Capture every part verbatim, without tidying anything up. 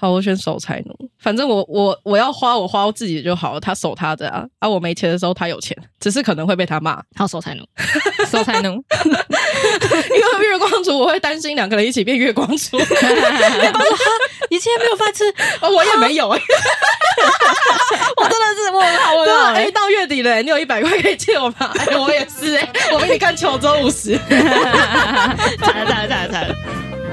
好，我选守财奴。反正我我我要花我花自己的就好了，他守他的啊。啊，我没钱的时候他有钱，只是可能会被他骂。 好，守财奴， 守财奴。 因为月光族，我会担心两个人一起变月光族。月光族，你今天没有饭吃， 哦，我也没有哎、欸。 我真的是我很好，我很好。 哎、欸，到月底了、欸，你有一百块可以借我吗？哎、欸，我也是哎、欸，我比你看球周五十。惨了惨了惨了惨了。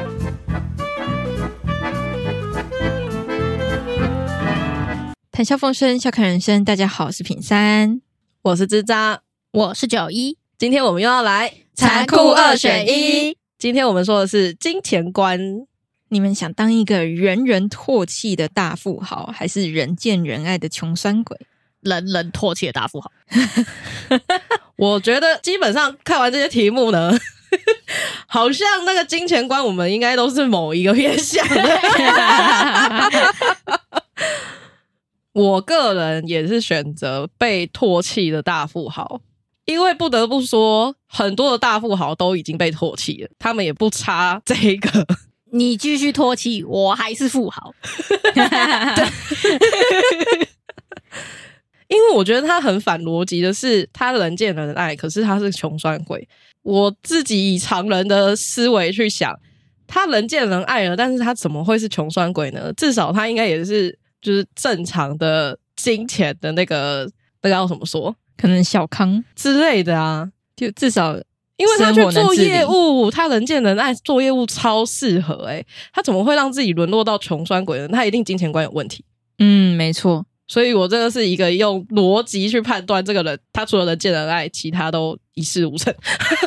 谈笑风生，笑看人生。大家好，我是品山， 我是吱喳， 我是九一。 今天我们又要来残酷二选一。 今天我们说的是金钱观。 你们想当一个人人唾弃的大富豪，还是人见人爱的穷酸鬼？ 人人唾弃的大富豪。 我觉得基本上看完这些题目呢，好像那个金钱观我们应该都是某一个面向的。我个人也是选择被唾弃的大富豪，因为不得不说很多的大富豪都已经被唾弃了，他们也不差这个。 你继续唾弃，我还是富豪。 因为我觉得他很反逻辑的是，他人见人爱，可是他是穷酸鬼。我自己以常人的思维去想，他人见人爱了，但是他怎么会是穷酸鬼呢？至少他应该也是就是正常的金钱的那个那个要怎么说， 可能小康之类的啊， 就至少因为他去做业务，他人见人爱，做业务超适合欸，他怎么会让自己沦落到穷酸鬼呢？他一定金钱观有问题。 嗯，没错。 所以我真的是一个用逻辑去判断这个人，他除了人见人爱，其他都一事无成。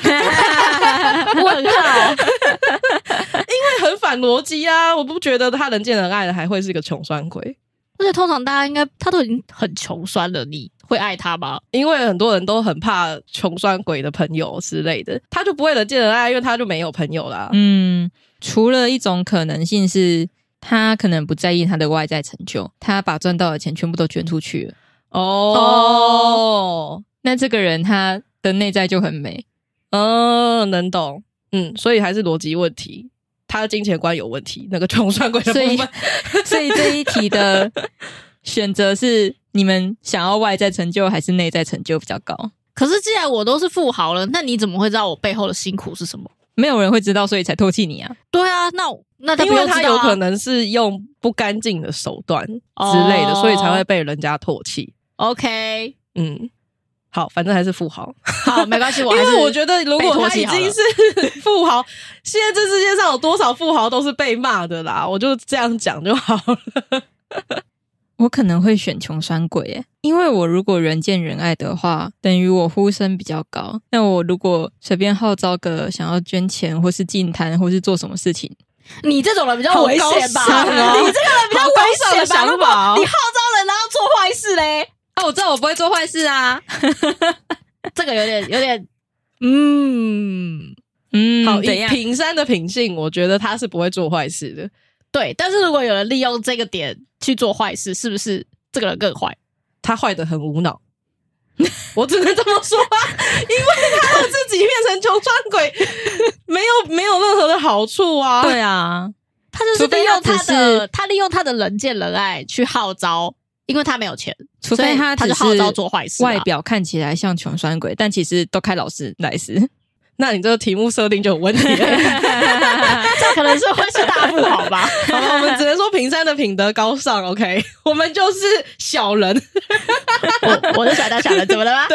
问号， 因为很反逻辑啊！我不觉得他人见人爱的还会是一个穷酸鬼。 而且通常大家应该他都已经很穷酸了，你会爱他吗？ 因为很多人都很怕穷酸鬼的朋友之类的，他就不会人见人爱，因为他就没有朋友啦。 嗯，除了一种可能性是他可能不在意他的外在成就，他把赚到的钱全部都捐出去了。 哦，哦那这个人他的内在就很美。 嗯，能懂。嗯，所以还是逻辑问题，他的金钱观有问题，那个穷酸鬼的部分。 所以，所以这一题的选择是你们想要外在成就还是内在成就比较高？ 可是既然我都是富豪了，那你怎么会知道我背后的辛苦是什么？ 没有人会知道，所以才唾弃你啊。 对啊，那那他不用知道啊， 因为他有可能是用不干净的手段之类的，哦，所以才会被人家唾弃。 OK， 嗯，好，反正还是富豪。 好，没关系，我还是因为我觉得如果他已经是富豪，现在这世界上有多少富豪都是被骂的啦，我就这样讲就好了。 我可能会选穷酸鬼耶，因为我如果人见人爱的话，等于我呼声比较高。那我如果随便号召个想要捐钱或是进摊或是做什么事情， 你这种人比较危险吧？ 哦， 你这个人比较危险吧？ 想法， 你号召人然后做坏事嘞？ 啊，我知道我不会做坏事啊。 这个有点有点，嗯嗯，好，以品山的品性，我觉得他是不会做坏事的。 对，但是如果有人利用这个点去做坏事，是不是这个人更坏？ 他坏得很无脑。我只能这么说啊，因为他让自己变成穷酸鬼，没有没有任何的好处啊。 对啊， 他就是利用他的，他利用他的人见人爱去号召，因为他没有钱， 除非他他就号召做坏事， 外表看起来像穷酸鬼，但其实都开劳斯莱斯。 那你这个题目设定就有问题了。 这可能是会是大富豪吧。 好了，我们只能说品山的品德高尚 OK， 我们就是小人。 我我是小当小人，怎么了吗？ 对。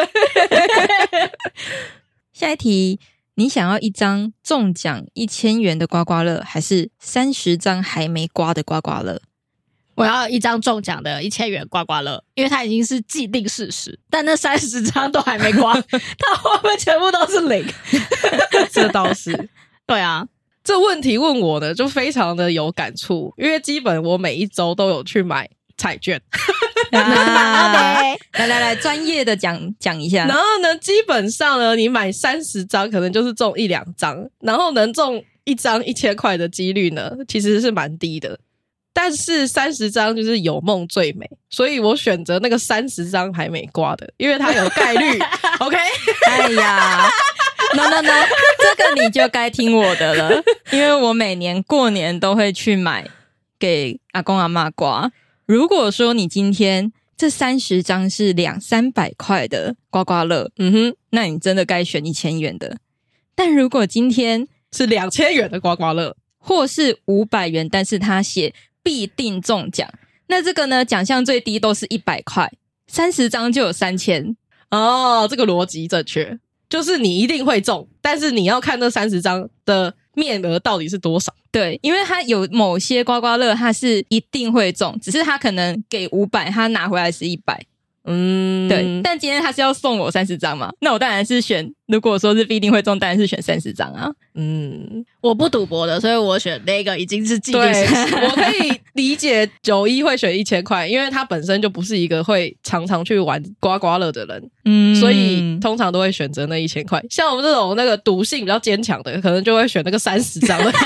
下一题，你想要一张中奖一千元的刮刮乐，还是三十张还没刮的刮刮乐？ 我要一张中奖的一千元刮刮乐，因为它已经是既定事实，但那三十张都还没刮，它会不会全部都是零？ 这倒是。 对啊， 这问题问我的就非常的有感触，因为基本我每一周都有去买彩券。 啊、来来来，专业的讲讲一下。 然后呢，基本上呢，你买三十张可能就是中一两张，然后能中一张一千块的几率呢，其实是蛮低的。但是三十张就是有梦最美，所以我选择那个三十张还没刮的，因为它有概率。OK， 哎呀 ，no no no， 这个你就该听我的了，因为我每年过年都会去买给阿公阿嬷刮。如果说你今天这三十张是两三百块的刮刮乐，嗯哼，那你真的该选一千元的。但如果今天是两千元的刮刮乐， 或是五百元，但是他写必定中奖，那这个呢，奖项最低都是一百块，三十张就有三千。 哦，这个逻辑正确，就是你一定会中，但是你要看那三十张的面额到底是多少。 对，因为他有某些刮刮乐他是一定会中，只是他可能给五百，他拿回来是一百。嗯，对，但今天他是要送我三十张嘛，那我当然是选，如果说是必定会中，当然是选三十张啊。 嗯，我不赌博的，所以我选那个已经是既定事实。我可以理解九一会选一千块，因为他本身就不是一个会常常去玩刮刮乐的人，嗯，所以通常都会选择那一千块。像我们这种那个赌性比较坚强的，可能就会选那个三十张的，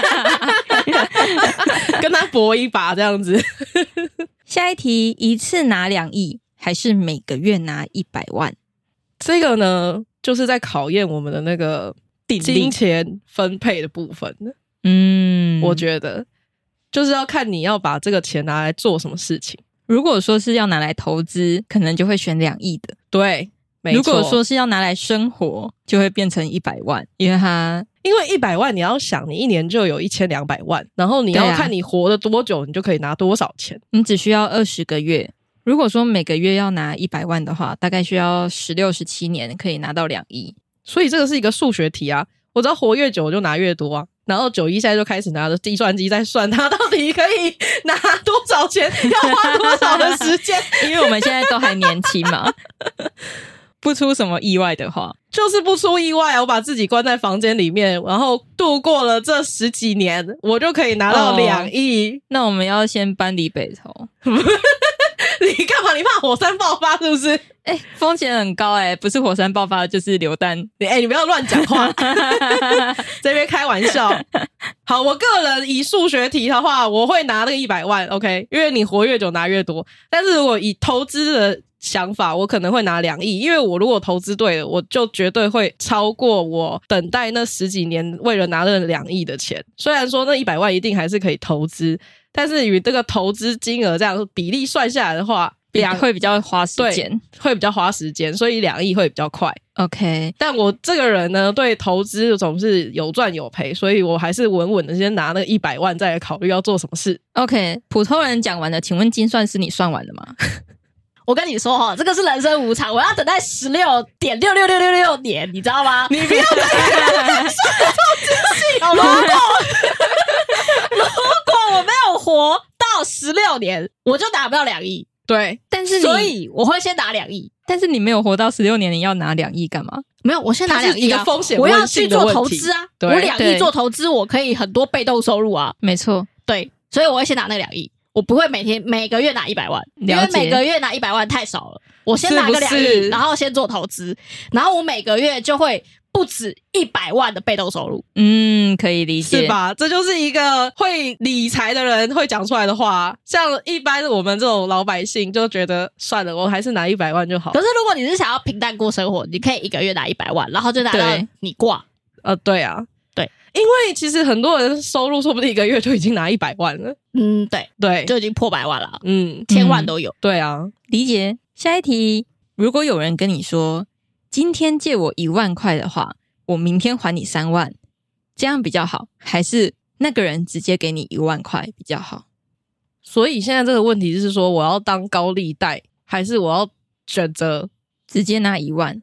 跟他搏一把这样子。 下一题，一次拿两亿。还是每个月拿一百万？ 这个呢，就是在考验我们的那个金钱分配的部分。嗯，我觉得就是要看你要把这个钱拿来做什么事情。 如果说是要拿来投资，可能就会选两亿的。 对，没错。 如果说是要拿来生活，就会变成一百万，因为它因为一百万，你要想你一年就有一千两百万，然后你要看你活了多久，你就可以拿多少钱。 你只需要二十个月。如果说每个月要拿一百万的话，大概需要十六、十七年可以拿到两亿。 所以这个是一个数学题啊，我只要活越久我就拿越多啊。然后九一现在就开始拿着计算机在算他到底可以拿多少钱，要花多少的时间， 因为我们现在都还年轻嘛。不出什么意外的话， 就是不出意外，我把自己关在房间里面，然后度过了这十几年，我就可以拿到两亿、哦。 那我们要先搬离北投。 你干嘛？你怕火山爆发是不是？ 哎、欸，风险很高哎、欸，不是火山爆发就是流弹。 哎、欸，你不要乱讲话，这边开玩笑。好，我个人以数学题的话，我会拿那个一百万 ，OK， 因为你活越久拿越多。但是如果以投资的想法，我可能会拿两亿，因为我如果投资对了，我就绝对会超过我等待那十几年为了拿那两亿的钱。虽然说那一百万一定还是可以投资，但是与这个投资金额这样比例算下来的话，两会比较花时间， 会比较花时间，所以两亿会比较快。 OK， 但我这个人呢，对投资总是有赚有赔，所以我还是稳稳的先拿那个一百万，再来考虑要做什么事。 OK， 普通人讲完了，请问精算师你算完了吗？ 我跟你说哈，这个是人生无常，我要等待十六点六六六六六年，你知道吗？ 你不要再算得这么精细好吗？ 如果如果我没有活到十六年，我就拿不到两亿。 对， 但是你所以我会先拿两亿。 但是你没有活到十六年，你要拿两亿干嘛？ 没有，我先拿两亿啊， 一个风险我要去做投资啊。我两亿做投资，我可以很多被动收入啊。 没错， 对，所以我会先拿那两亿。我不会每天每个月拿一百万，因为每个月拿一百万太少了。我先拿个两亿，然后先做投资，然后我每个月就会不止一百万的被动收入。 嗯，可以理解， 是吧？这就是一个会理财的人会讲出来的话。像一般我们这种老百姓就觉得算了，我还是拿一百万就好。 可是如果你是想要平淡过生活，你可以一个月拿一百万，然后就拿到你挂。 呃，对啊。 对， 因为其实很多人收入说不定一个月就已经拿一百万了。 嗯，对对， 就已经破百万了。 嗯， 千万都有。 对啊， 理解。下一题，如果有人跟你说，今天借我一万块的话，我明天还你三万，这样比较好，还是那个人直接给你一万块比较好？ 所以现在这个问题是说，我要当高利贷，还是我要选择直接拿一万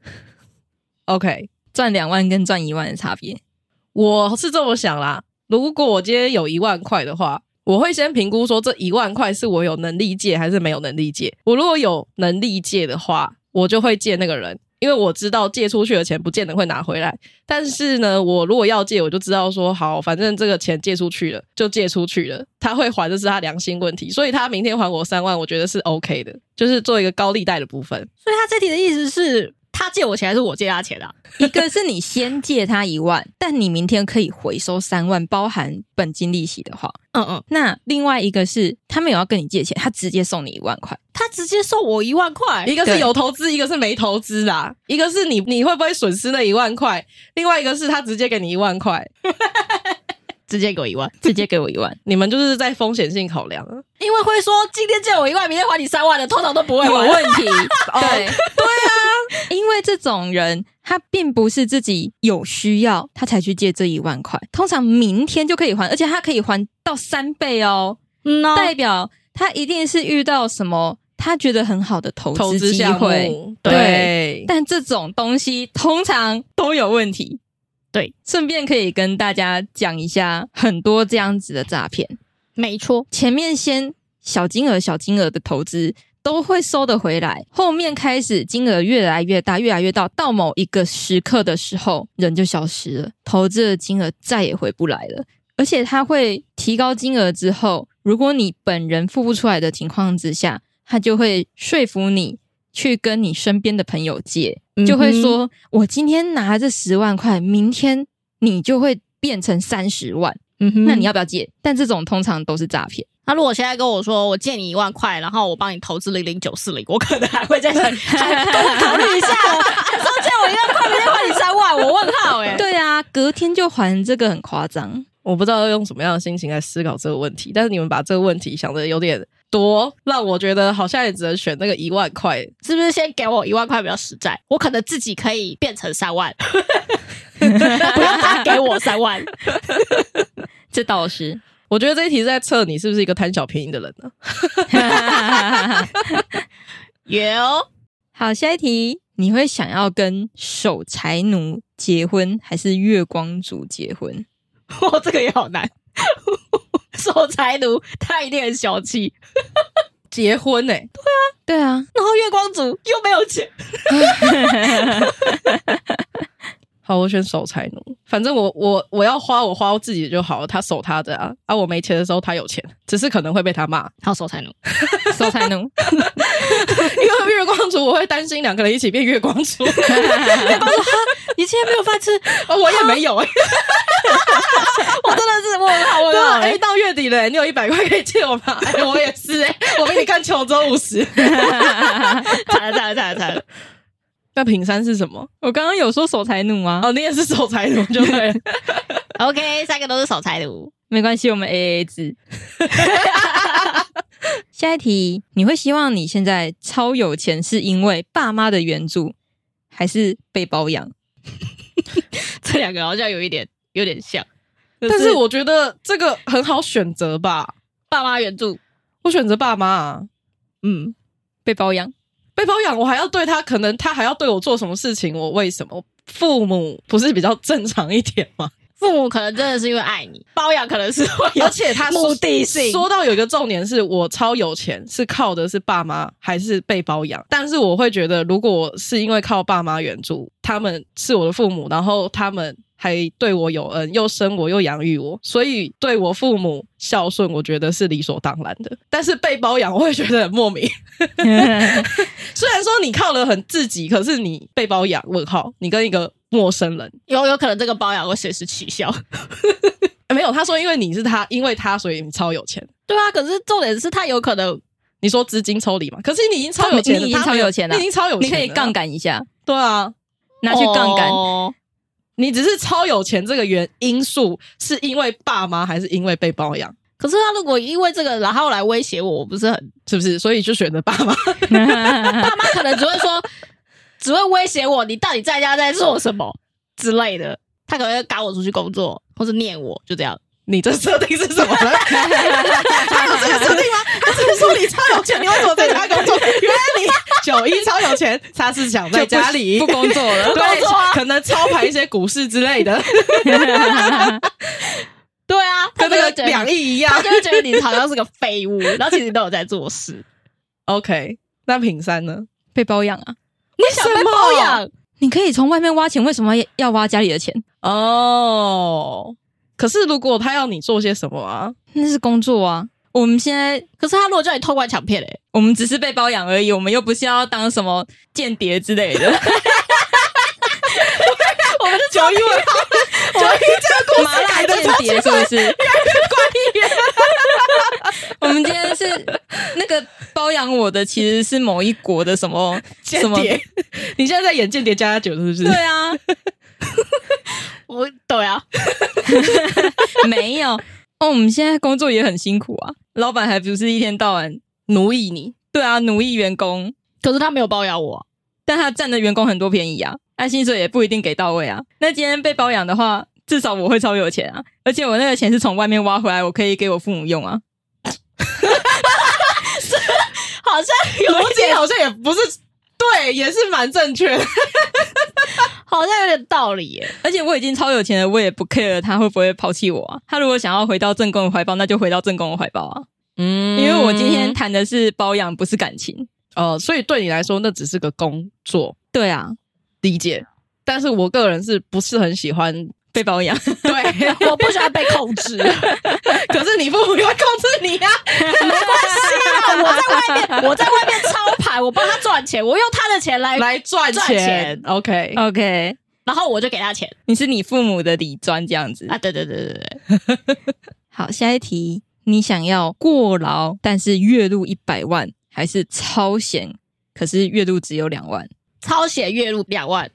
？OK， 赚两万跟赚一万的差别。 我是这么想啦，如果我今天有一万块的话，我会先评估说这一万块是我有能力借还是没有能力借。我如果有能力借的话，我就会借那个人，因为我知道借出去的钱不见得会拿回来。但是呢，我如果要借，我就知道说好，反正这个钱借出去了就借出去了，他会还的是他良心问题，所以他明天还我三万，我觉得是 OK 的，就是做一个高利贷的部分。 所以他这题的意思是他借我钱还是我借他钱啊？ 一个是你先借他一万，但你明天可以回收三万，包含本金利息的话， 嗯嗯。 那另外一个是他没有要跟你借钱，他直接送你一万块， 他直接送我一万块， 一个是有投资，一个是没投资啦。一个是你你会不会损失那一万块，另外一个是他直接给你一万块。 直接给我一万， 直接给我一万。 你们就是在风险性考量啊， 因为会说今天借我一万，明天还你三万的，通常都不会有还问题。对对啊，因为这种人他并不是自己有需要他才去借这一万块，通常明天就可以还，而且他可以还到三倍哦。 嗯哦， 代表他一定是遇到什么他觉得很好的投投资机资项会。 目， 对， 对， 但这种东西通常都有问题。 对， 顺便可以跟大家讲一下很多这样子的诈骗。 没错， 前面先小金额小金额的投资都会收得回来，后面开始金额越来越大越来越大，到某一个时刻的时候人就消失了，投资的金额再也回不来了。而且他会提高金额之后，如果你本人付不出来的情况之下，他就会说服你去跟你身边的朋友借，就会说、嗯、我今天拿这十万块，明天你就会变成三十万、嗯、那你要不要借？但这种通常都是诈骗。 他如果现在跟我说我借你一万块，然后我帮你投资零零九四零，我可能还会再还多考虑一下哦。他说借我一万块，明天还你三万，我问号哎。 对啊，隔天就还，这个很夸张。 我不知道要用什么样的心情来思考这个问题，但是你们把这个问题想的有点多，让我觉得好像也只能选那个一万块。 是不是先给我一万块比较实在？我可能自己可以变成三万，不用他给我三万。 这倒是， 我觉得这一题是在测你是不是一个贪小便宜的人呢、 啊？有。 好，下一题，你会想要跟守财奴结婚还是月光族结婚？ 哇，这个也好难。守财奴他一定很小气。 结婚欸， 对啊对啊， 然后月光族又没有钱。 好，我选守财奴。反正我我我要花我花我自己的就好了，他守他的啊。啊，我没钱的时候他有钱，只是可能会被他骂。 好，守财奴， 守财奴。 因为月光族我会担心两个人一起变月光族。月光族，你今天没有饭吃、 哦、我也没有哎、欸。 我真的是问号问号。 哎、欸，到月底了、欸，你有一百块可以借我吗？哎、欸，我也是哎、欸，我比你更穷，只有五十。惨了惨了惨了惨了。 那品山是什么？ 我刚刚有说守财奴啊。 哦，你也是守财奴就对了。 OK， 三个都是守财奴， 没关系，我们 A A 制。下一题，你会希望你现在超有钱是因为爸妈的援助，还是被包养？ 这两个好像有一点有点像， 但是我觉得这个很好选择吧。 爸妈援助， 我选择爸妈啊。 嗯，被包养。 被包养，我还要对他，可能他还要对我做什么事情？我为什么？父母不是比较正常一点吗？ 父母可能真的是因为爱你，包养可能是会有， 而且他目的性。 说到有一个重点是，我超有钱，是靠的是爸妈还是被包养？但是我会觉得，如果我是因为靠爸妈援助，他们是我的父母，然后他们还对我有恩，又生我又养育我，所以对我父母孝顺，我觉得是理所当然的。但是被包养，我会觉得很莫名。虽然说你靠得很自己，可是你被包养，问号，你跟一个陌生人， 有有可能这个包养会随时取消。 没有，他说因为你是他，因为他所以你超有钱。 对啊，可是重点是他有可能， 你说资金抽离嘛？可是你已经超有钱了， 你已经超有钱了， 你已经超有钱了， 你可以杠杆一下。 对啊， 拿去杠杆。 哦， 你只是超有钱这个原因素是因为爸妈还是因为被包养？ 可是他如果因为这个然后来威胁我，我不是很是不是？所以就选择爸妈。 爸妈可能只会说，只会威胁我，你到底在家在做什么之类的。他可能会赶我出去工作，或是念我，就这样。 你这设定是什么呢？他有这个设定吗？他只是说你超有钱，你为什么在家工作？原来你九一超有钱，他是想在家里不工作了， 不工作、啊，可能操盘一些股市之类的。 对啊， 跟那个两亿一样， 他就会觉得你好像是个废物，然后其实都有在做事。 OK， 那品山呢？ 被包养啊？ 你想被包养？ 你可以从外面挖钱，为什么要挖家里的钱？ 哦，可是如果他要你做些什么啊？ 那是工作啊。我们现在， 可是他如果叫你偷关抢骗嘞， 我们只是被包养而已，我们又不是要当什么间谍之类的。 我们是九一问号，九一这个故事改的间谍是不是？ 越来越怪异。 我们今天是那个包养我的，其实是某一国的什么间谍。你现在在演间谍加加九是不是？ 对啊。 我对啊， 没有哦，我们现在工作也很辛苦啊，老板还不是一天到晚奴役你？ 对啊，奴役员工， 可是他没有包养我、啊， 但他占的员工很多便宜啊，他薪水也不一定给到位啊。那今天被包养的话，至少我会超有钱啊，而且我那个钱是从外面挖回来，我可以给我父母用啊。 好像有逻辑好像也不是对，也是蛮正确的， 好像有点道理耶。 而且我已经超有钱了，我也不 care 他会不会抛弃我啊。他如果想要回到正宫的怀抱，那就回到正宫的怀抱啊。嗯，因为我今天谈的是包养，不是感情。 哦，所以对你来说那只是个工作。 对啊， 理解。但是我个人是不是很喜欢被包养？ 对，我不喜欢被控制。 可是你父母也会控制你啊， 没关系啊，我在外面，我在外面操盘，我帮他赚钱，我用他的钱来来赚钱。 赚钱 OK OK， 然后我就给他钱。 你是你父母的理专这样子啊？对对对对对。 好，下一题，你想要过劳，但是月入一百万，还是超闲，可是月入只有两万？ 超闲月入两万。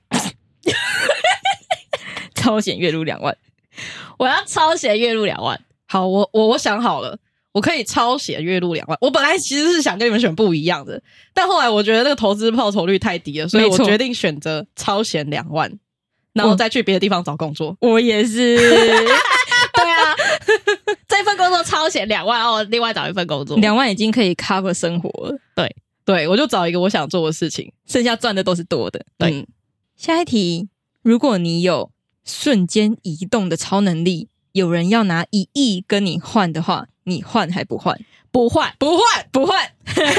超闲月入两万， 我要超闲月入两万。 好，我我我想好了，我可以超闲月入两万。我本来其实是想跟你们选不一样的，但后来我觉得那个投资报酬率太低了，所以我决定选择超闲两万，然后再去别的地方找工作。 我也是。 对啊，这份工作超闲两万，哦，另外找一份工作， 两万已经可以 cover 生活了。 对对，我就找一个我想做的事情， 剩下赚的都是多的。 对， 嗯、下一题，如果你有瞬间移动的超能力，有人要拿一亿跟你换的话，你换还不换？ 不换， 不换， 不换，绝对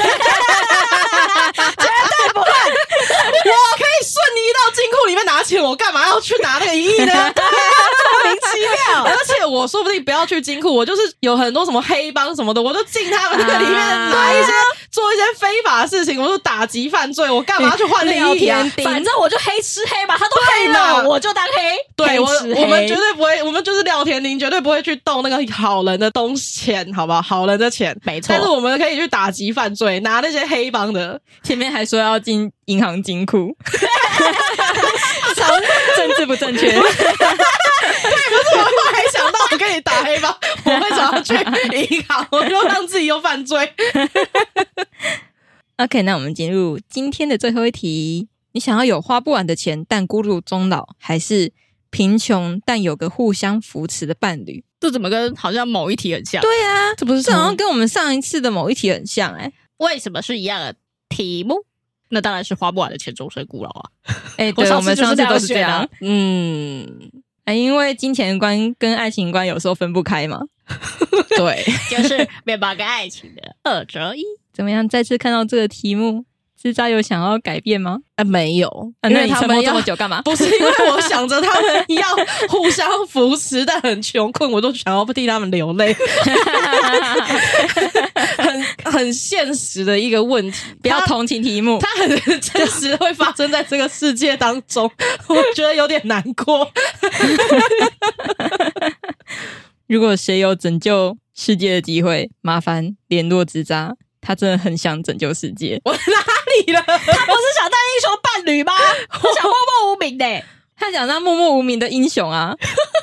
不换。 我可以瞬移到金库里面拿钱，我干嘛要去拿那个一亿呢？ 莫名其妙。 而且我说不定不要去金库，我就是有很多什么黑帮什么的，我就进他们那个里面拿一些、啊、做一些非法的事情，我就打击犯罪，我干嘛要去换那一亿啊？ 反正我就黑吃黑嘛，他都黑了，我就当黑。 对，我黑我们绝对不会，我们就是廖天丁，绝对不会去动那个好人的东钱，好不好？好人的钱， 没错。 但是我们可以去打击犯罪，拿那些黑帮的。 前面还说要进银行金库，政治不正确。对，不是，我后来想到我可以打黑帮，我会想要去银行，我就让自己又犯罪。 OK， 那我们进入今天的最后一题：你想要有花不完的钱但孤独终老，还是贫穷但有个互相扶持的伴侣？ 这怎么跟好像某一题很像？ 对啊，这不是这好像跟我们上一次的某一题很像哎、欸。 为什么是一样的题目？那当然是花不完的钱终身孤老啊！ 哎、欸，对，我们上次都是这样。 嗯， 啊，因为金钱观跟爱情观有时候分不开嘛。 对， 就是面包跟爱情的二择一。 怎么样？再次看到这个题目，知道有想要改变吗？ 啊，没有， 啊、 因为他们这么久干嘛？ 不是因为我想着他们要互相扶持，但很穷困，我都想要替他们流泪。很很现实的一个问题， 不要同情题目， 它很真实会发生在这个世界当中，我觉得有点难过。 如果谁有拯救世界的机会，麻烦联络吱喳，他真的很想拯救世界。 我哪里了？他不是想当英雄伴侣吗？他想默默无名的、欸， 他想当默默无名的英雄啊！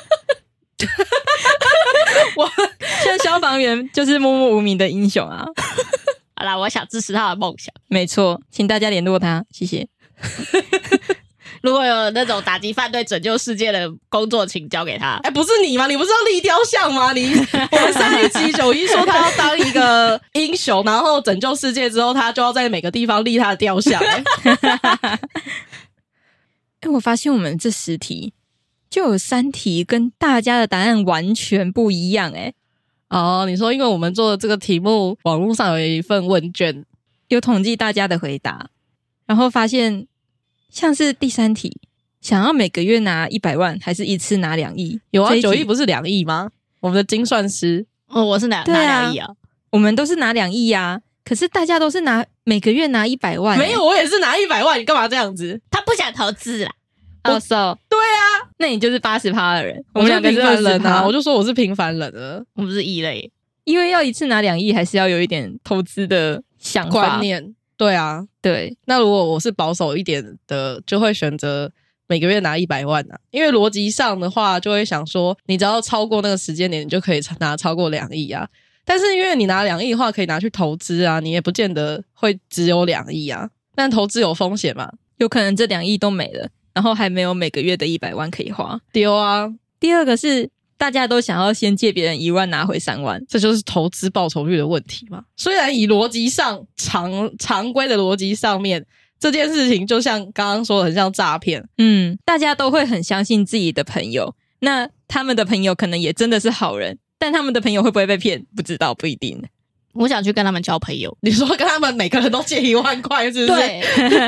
我像消防员就是默默无名的英雄啊！ 好啦，我想支持他的梦想。 没错，请大家联络他，谢谢。 如果有那种打击犯罪、拯救世界的工作，请交给他。 哎、欸，不是你吗？你不是要立雕像吗？你我们上一集九一说他要当一个英雄，然后拯救世界之后，他就要在每个地方立他的雕像、欸。 哎、欸，我发现我们这十题就有三题跟大家的答案完全不一样、欸。哎， 哦，你说因为我们做的这个题目，网络上有一份问卷， 有统计大家的回答，然后发现。像是第三题，想要每个月拿一百万，还是一次拿两亿？ 有啊，九亿不是两亿吗？我们的精算师， 哦，我是拿、啊、拿两亿啊， 我们都是拿两亿啊。可是大家都是拿每个月拿一百万、欸， 没有，我也是拿一百万，你干嘛这样子？ 他不想投资啦。 哦、oh, so 对啊， 那你就是八十趴的人， 我们两个是平凡人啊。我就说我是平凡人了， 我们是异类， 因为要一次拿两亿，还是要有一点投资的想法观念。对啊， 对。 那如果我是保守一点的，就会选择每个月拿一百万啊，因为逻辑上的话就会想说你只要超过那个时间点你就可以拿超过两亿啊，但是因为你拿两亿的话可以拿去投资啊，你也不见得会只有两亿啊，但投资有风险嘛， 有可能这两亿都没了，然后还没有每个月的一百万可以花， 丢啊。 第二个是大家都想要先借别人一万拿回三万， 这就是投资报酬率的问题嘛。虽然以逻辑上常常规的逻辑上面这件事情就像刚刚说的很像诈骗， 嗯，大家都会很相信自己的朋友，那他们的朋友可能也真的是好人，但他们的朋友会不会被骗不知道，不一定。 我想去跟他们交朋友。 你说跟他们每个人都借一万块是不是？ 对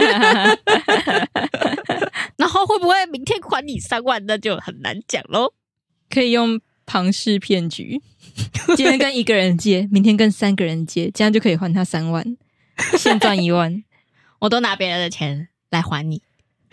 然后会不会明天还你三万那就很难讲咯。 可以用庞氏骗局，今天跟一个人借，明天跟三个人借，这样就可以还他三万，先赚一万。 我都拿别人的钱来还你。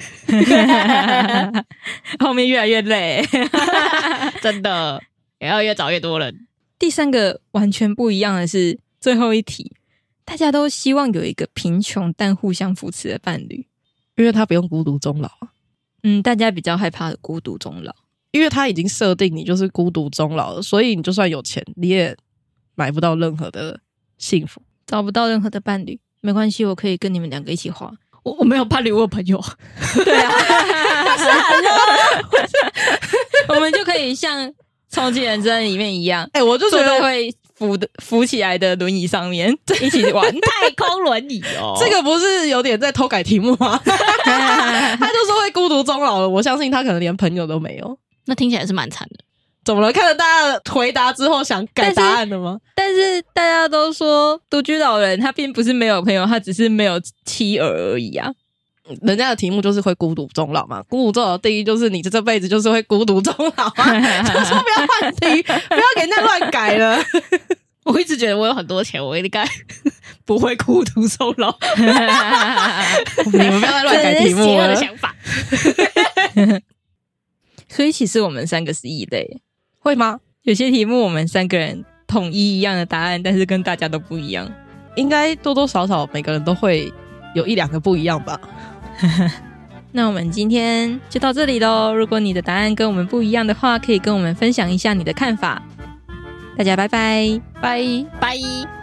后面越来越累。 真的也要越找越多人。 第三个完全不一样的是最后一题，大家都希望有一个贫穷但互相扶持的伴侣， 因为他不用孤独终老啊。 嗯，大家比较害怕的孤独终老， 因为他已经设定你就是孤独终老了，所以你就算有钱你也买不到任何的幸福， 找不到任何的伴侣。没关系，我可以跟你们两个一起花。 我我没有伴侣，我有朋友。 对啊，我们就可以像重启人生里面一样， 哎、欸，我就觉得会扶的扶起来的轮椅上面一起玩太空轮椅哦。 这个不是有点在偷改题目吗？他就说会孤独终老了，我相信他可能连朋友都没有。 那听起来是蛮惨的。 怎么了？看了大家的回答之后想改答案了吗？ 但是, 但是大家都说独居老人他并不是没有朋友，他只是没有妻儿而已啊。 人家的题目就是会孤独终老嘛，孤独终老的定义就是你这辈子就是会孤独终老啊。就说不要换题，不要给人家乱改了。 我一直觉得我有很多钱，我应该不会孤独终老。 你们不要再乱改题目了， 邪恶的想法。 所以其实我们三个是异类， 会吗？ 有些题目我们三个人统一一样的答案，但是跟大家都不一样。 应该多多少少每个人都会有一两个不一样吧。 那我们今天就到这里咯，如果你的答案跟我们不一样的话，可以跟我们分享一下你的看法。大家拜拜， 拜拜。